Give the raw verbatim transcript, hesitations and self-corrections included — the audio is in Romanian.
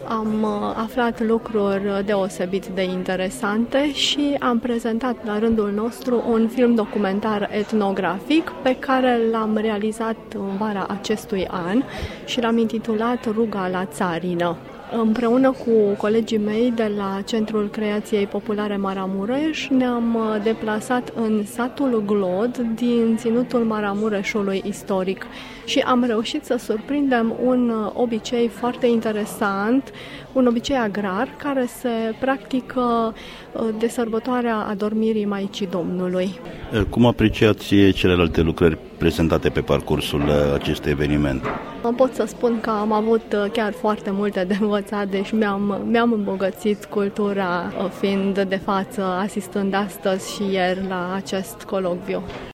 Am aflat lucruri deosebit de interesante și am prezentat la rândul nostru un film documentar etnografic pe care l-am realizat în vara acestui an și l-am intitulat Ruga la țarină. Împreună cu colegii mei de la Centrul Creației Populare Maramureș ne-am deplasat în satul Glod din ținutul Maramureșului istoric și am reușit să surprindem un obicei foarte interesant, un obicei agrar care se practică de sărbătoarea adormirii Maicii Domnului. Cum apreciați celelalte lucrări prezentate pe parcursul acestui eveniment? Pot să spun că am avut chiar foarte multe de învățat, deci mi-am, mi-am îmbogățit cultura fiind de față, asistând astăzi și ieri la acest colocviu.